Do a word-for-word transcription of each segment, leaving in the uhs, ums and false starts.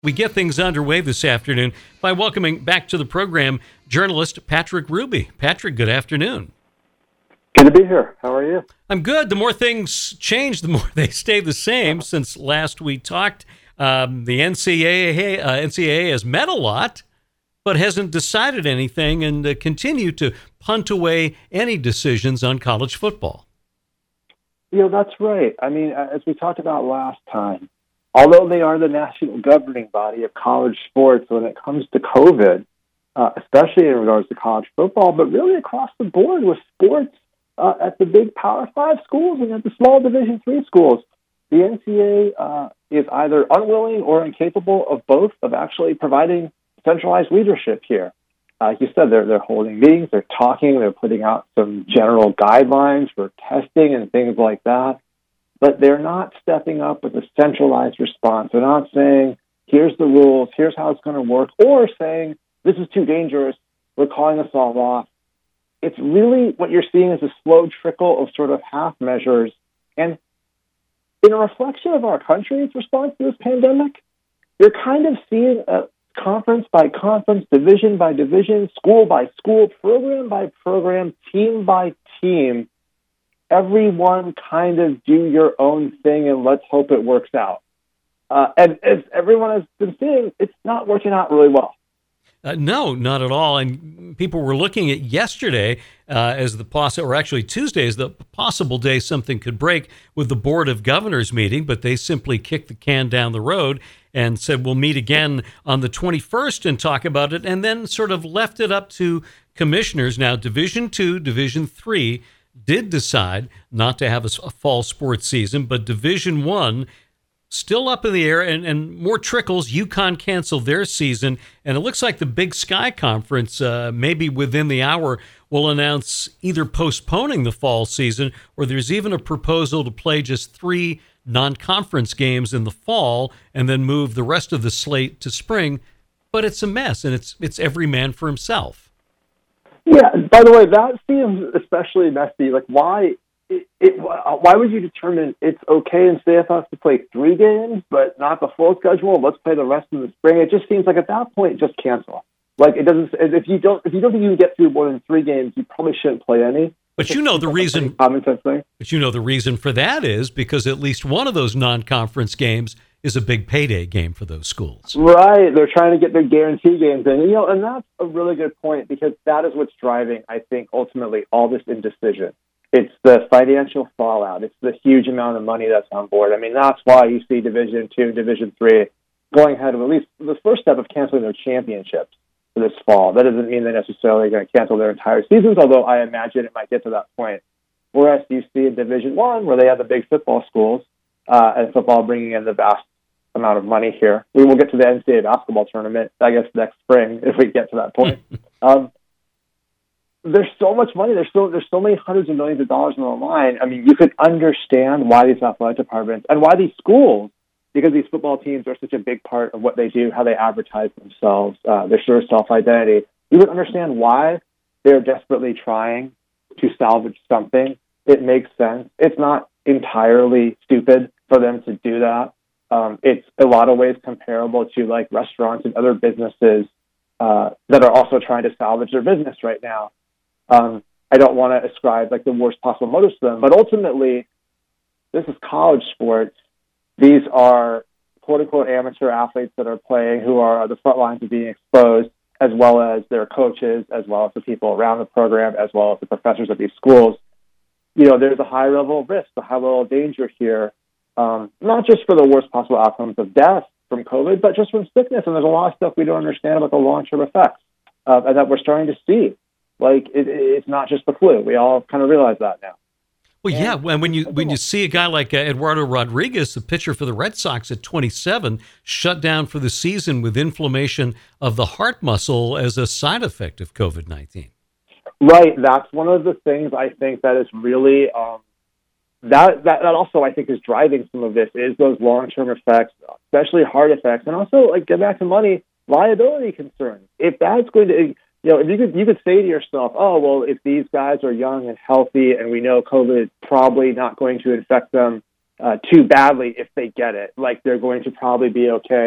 We get things underway this afternoon by welcoming back to the program journalist Patrick Ruby. Patrick, good afternoon. Good to be here. How are you? I'm good. The more things change, the more they stay the same. Since last we talked, um, the N C double A, uh, N C double A has met a lot, but hasn't decided anything and uh, continue to punt away any decisions on college football. You know, that's right. I mean, as we talked about last time, although they are the national governing body of college sports when it comes to COVID, uh, especially in regards to college football, but really across the board with sports uh, at the big Power Five schools and at the small Division Three schools, the N C double A uh, is either unwilling or incapable of both of actually providing centralized leadership here. Uh, like you said, they're they're holding meetings, they're talking, they're putting out some general guidelines for testing and things like that. But they're not stepping up with a centralized response. They're not saying, here's the rules, here's how it's going to work, or saying, this is too dangerous, we're calling us all off. It's really what you're seeing is a slow trickle of sort of half measures. And in a reflection of our country's response to this pandemic, you're kind of seeing a conference by conference, division by division, school by school, program by program, team by team, everyone kind of do your own thing and let's hope it works out. Uh, and as everyone has been seeing, it's not working out really well. Uh, no, not at all. And people were looking at yesterday uh, as the possible, or actually Tuesday as the possible day something could break with the Board of Governors meeting, but they simply kicked the can down the road and said we'll meet again on the twenty-first and talk about it, and then sort of left it up to commissioners. Now, Division Two, Division Three did decide not to have a, a fall sports season, but Division One still up in the air, and, and more trickles. UConn canceled their season, and it looks like the Big Sky Conference, uh, maybe within the hour, will announce either postponing the fall season, or there's even a proposal to play just three non-conference games in the fall and then move the rest of the slate to spring. But it's a mess, and it's it's every man for himself. Yeah, by the way, that seems especially messy. Like, why it, it, why would you determine it's okay in C F F to play three games, but not the full schedule? Let's play the rest in the spring. It just seems like at that point, just cancel. Like, it doesn't. If you don't, if you don't think you can get through more than three games, you probably shouldn't play any. But you know the reason. Common sense thing. But you know the reason for that is because at least one of those non-conference games is a big payday game for those schools. Right. They're trying to get their guarantee games in. You know, and that's a really good point because that is what's driving, I think, ultimately all this indecision. It's the financial fallout. It's the huge amount of money that's on board. I mean, that's why you see Division Two, Division Three going ahead of at least the first step of canceling their championships for this fall. That doesn't mean they're necessarily going to cancel their entire seasons, although I imagine it might get to that point. Whereas you see in Division One, where they have the big football schools, uh, and football bringing in the vast amount of money here. We will get to the N C double A basketball tournament, I guess, next spring if we get to that point. um, there's so much money. There's so there's so many hundreds of millions of dollars on the line. I mean, you could understand why these athletic departments and why these schools, because these football teams are such a big part of what they do, how they advertise themselves, uh, their sort of self-identity. You would understand why they're desperately trying to salvage something. It makes sense. It's not entirely stupid for them to do that. Um, it's a lot of ways comparable to like restaurants and other businesses uh, that are also trying to salvage their business right now. Um, I don't want to ascribe like the worst possible motives to them, but ultimately, this is college sports. These are quote unquote amateur athletes that are playing who are the front lines of being exposed, as well as their coaches, as well as the people around the program, as well as the professors of these schools. You know, there's a high level of risk, a high level of danger here. Um, not just for the worst possible outcomes of death from COVID, but just from sickness. And there's a lot of stuff we don't understand about the long-term effects uh, and that we're starting to see. Like, it, it's not just the flu. We all kind of realize that now. Well, yeah, and when you when you see a guy like uh, Eduardo Rodriguez, the pitcher for the Red Sox at twenty-seven, shut down for the season with inflammation of the heart muscle as a side effect of COVID nineteen. Right. That's one of the things I think that is really... Um, That, that that also, I think, is driving some of this, is those long-term effects, especially heart effects, and also, like, get back to money, liability concerns. If that's going to, you know, if you could, you could say to yourself, oh, well, if these guys are young and healthy and we know COVID is probably not going to infect them uh, too badly if they get it, like, they're going to probably be okay.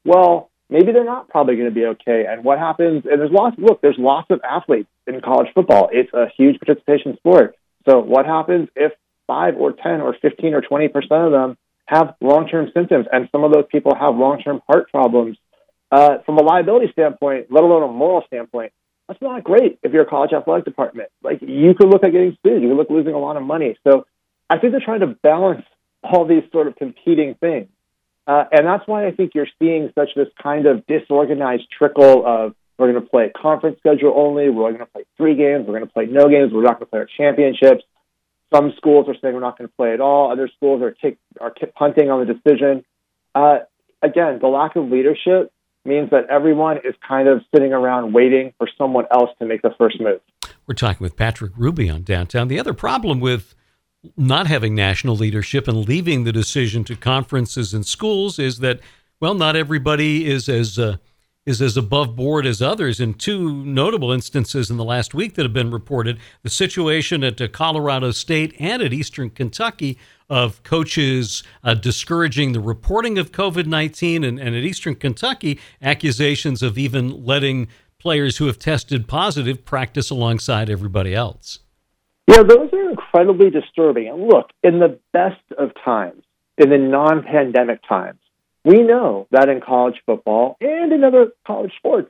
well, maybe they're not probably going to be okay. And what happens, and there's lots, look, there's lots of athletes in college football. It's a huge participation sport. So what happens if five or ten or fifteen or twenty percent of them have long-term symptoms, and some of those people have long-term heart problems? Uh, from a liability standpoint, let alone a moral standpoint, that's not great if you're a college athletic department. Like, you could look at getting sued. You could look at losing a lot of money. So I think they're trying to balance all these sort of competing things. Uh, and that's why I think you're seeing such this kind of disorganized trickle of, we're going to play conference schedule only, we're going to play three games, we're going to play no games, we're not going to play our championships. Some schools are saying we're not going to play at all. Other schools are, take, are punting on the decision. Uh, again, the lack of leadership means that everyone is kind of sitting around waiting for someone else to make the first move. We're talking with Patrick Ruby on Downtown. The other problem with not having national leadership and leaving the decision to conferences and schools is that, well, not everybody is as uh, is as above board as others. In two notable instances in the last week that have been reported, the situation at uh, Colorado State and at Eastern Kentucky of coaches uh, discouraging the reporting of COVID nineteen, and, and at Eastern Kentucky, accusations of even letting players who have tested positive practice alongside everybody else. Yeah, those are incredibly disturbing. And look, in the best of times, in the non-pandemic times, we know that in college football and in other college sports,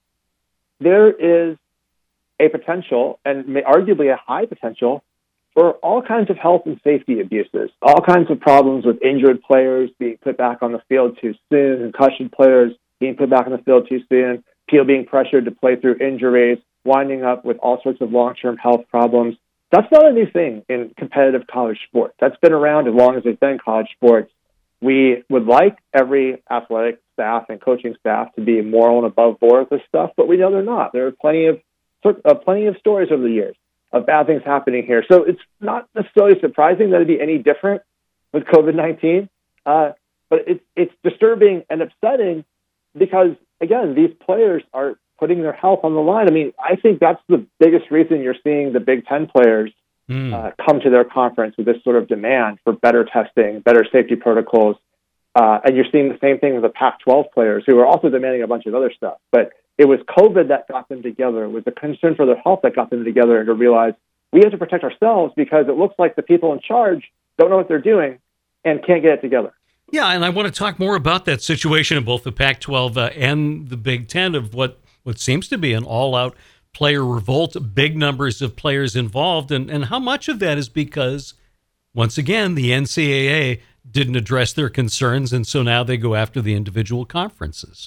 there is a potential, and arguably a high potential, for all kinds of health and safety abuses, all kinds of problems with injured players being put back on the field too soon, concussion players being put back on the field too soon, people being pressured to play through injuries, winding up with all sorts of long-term health problems. That's not a new thing in competitive college sports. That's been around as long as there's been college sports. We would like every athletic staff and coaching staff to be moral and above board with this stuff, but we know they're not. There are plenty of uh, plenty of stories over the years of bad things happening here. So it's not necessarily surprising that it'd be any different with COVID nineteen, uh, but it's it's disturbing and upsetting because, again, these players are putting their health on the line. I mean, I think that's the biggest reason you're seeing the Big Ten players mm. uh, come to their conference with this sort of demand for better testing, better safety protocols. Uh, and you're seeing the same thing with the Pac twelve players who are also demanding a bunch of other stuff. But it was COVID that got them together. It was the concern for their health that got them together and to realize we have to protect ourselves because it looks like the people in charge don't know what they're doing and can't get it together. Yeah, and I want to talk more about that situation in both the Pac twelve uh, and the Big Ten of what, what seems to be an all-out player revolt, big numbers of players involved, and, and how much of that is because, once again, the N C double A didn't address their concerns, and so now they go after the individual conferences.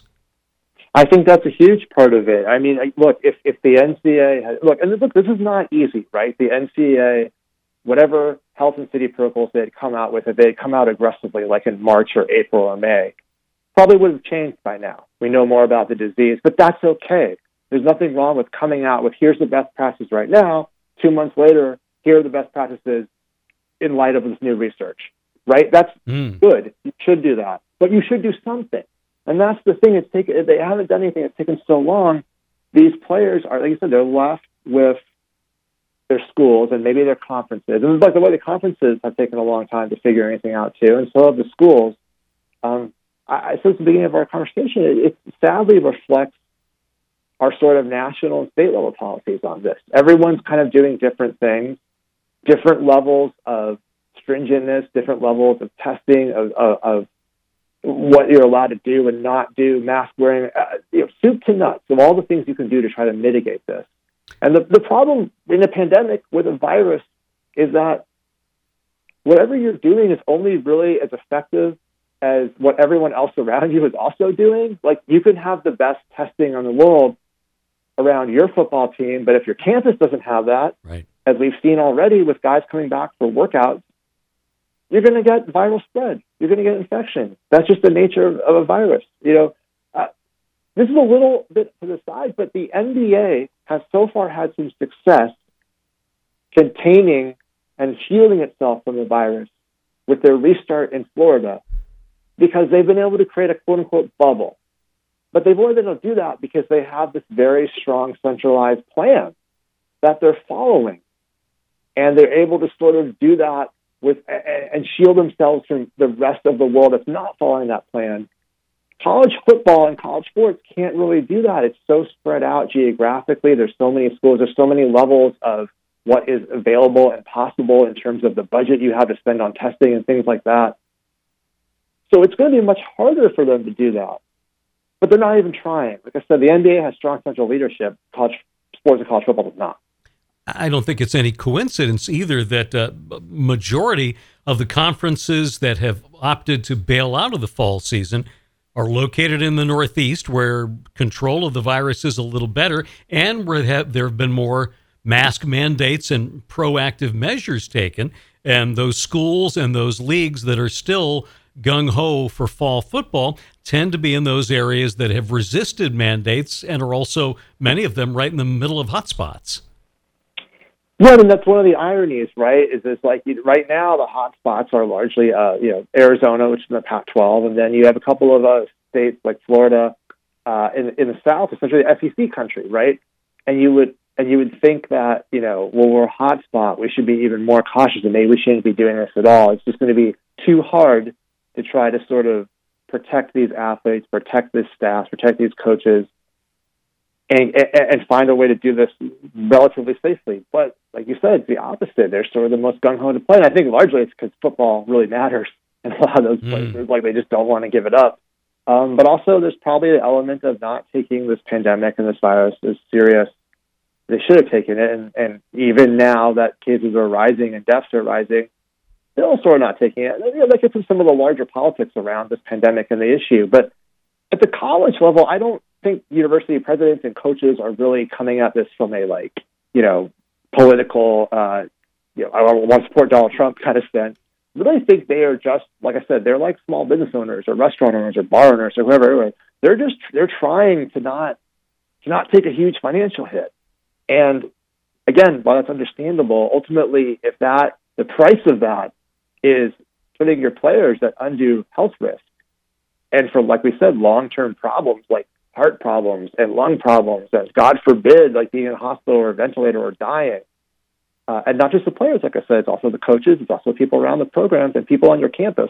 I think that's a huge part of it. I mean, look, if, if the N C double A has, look, and look, this is not easy, right? The N C double A, whatever health and safety protocols they had come out with, if they had come out aggressively, like in March or April or May, probably would have changed by now. We know more about the disease, but that's okay. There's nothing wrong with coming out with, here's the best practices right now. Two months later, here are the best practices in light of this new research, right? That's mm. good. You should do that, but you should do something. And that's the thing. It's taken, they haven't done anything. It's taken so long. These players are, like you said, they're left with their schools and maybe their conferences. And by the way, the conferences have taken a long time to figure anything out too. And so have the schools. Um, I, since the beginning of our conversation, it, it sadly reflects our sort of national and state level policies on this. Everyone's kind of doing different things, different levels of stringentness, different levels of testing, of, of, of what you're allowed to do and not do, mask wearing, uh, you know, soup to nuts of all the things you can do to try to mitigate this. And the, the problem in a pandemic with a virus is that whatever you're doing is only really as effective as what everyone else around you is also doing. Like, you can have the best testing in the world around your football team, but if your campus doesn't have that, right, as we've seen already with guys coming back for workouts, you're going to get viral spread. You're going to get infection. That's just the nature of, of a virus. You know, uh, this is a little bit to the side, but the N B A has so far had some success containing and shielding itself from the virus with their restart in Florida because they've been able to create a quote-unquote bubble. But they've only been able to do that because they have this very strong centralized plan that they're following. And they're able to sort of do that with and shield themselves from the rest of the world that's not following that plan college football and college sports can't really do that. It's so spread out geographically. There's so many schools. There's so many levels of what is available and possible in terms of the budget you have to spend on testing and things like that. So it's going to be much harder for them to do that. But they're not even trying. Like I said, the N B A has strong central leadership. College sports and college football does not. I don't think it's any coincidence either that uh, majority of the conferences that have opted to bail out of the fall season are located in the Northeast, where control of the virus is a little better, and where have, there have been more mask mandates and proactive measures taken. And those schools and those leagues that are still gung-ho for fall football tend to be in those areas that have resisted mandates and are also, many of them, right in the middle of hotspots. Yeah, and that's one of the ironies, right? Is it's like right now the hot spots are largely, uh, you know, Arizona, which is in the Pac twelve, and then you have a couple of uh, states like Florida uh, in in the South, essentially the S E C country, right? And you would and you would think that, you know, well, we're a hot spot, we should be even more cautious, and maybe we shouldn't be doing this at all. It's just going to be too hard to try to sort of protect these athletes, protect this staff, protect these coaches, and, and and find a way to do this relatively safely. But like you said, it's the opposite. They're sort of the most gung-ho to play. And I think largely it's because football really matters in a lot of those places. Mm. Like they just don't want to give it up. Um, but also there's probably an element of not taking this pandemic and this virus as serious. They should have taken it. And, and even now that cases are rising and deaths are rising, they're also not taking it. You know, that gets into some of the larger politics around this pandemic and the issue. But at the college level, I don't think university presidents and coaches are really coming at this from a, like, you know, political, uh, you know, I want to support Donald Trump kind of sense. I really think they are just, like I said, they're like small business owners or restaurant owners or bar owners or whoever. They're just, they're trying to not, to not take a huge financial hit. And again, while that's understandable, ultimately, if that, the price of that is putting your players at undue health risk, and for, like we said, long-term problems like heart problems and lung problems, and God forbid, like being in a hospital or a ventilator or dying. Uh, and not just the players, like I said, it's also the coaches, it's also people around the programs and people on your campus.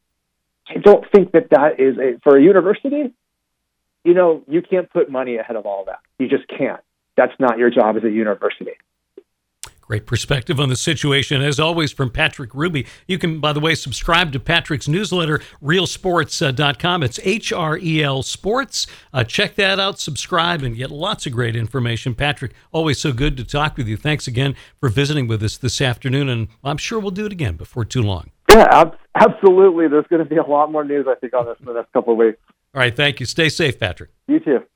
I don't think that that is a, for a university, you know, you can't put money ahead of all that. You just can't. That's not your job as a university. Great perspective on the situation, as always, from Patrick Hruby. You can, by the way, subscribe to Patrick's newsletter, real sports dot com. It's H R E L Sports. Uh, check that out, subscribe, and get lots of great information. Patrick, always so good to talk with you. Thanks again for visiting with us this afternoon, and I'm sure we'll do it again before too long. Yeah, ab- absolutely. There's going to be a lot more news, I think, on this in the next couple of weeks. All right, thank you. Stay safe, Patrick. You too.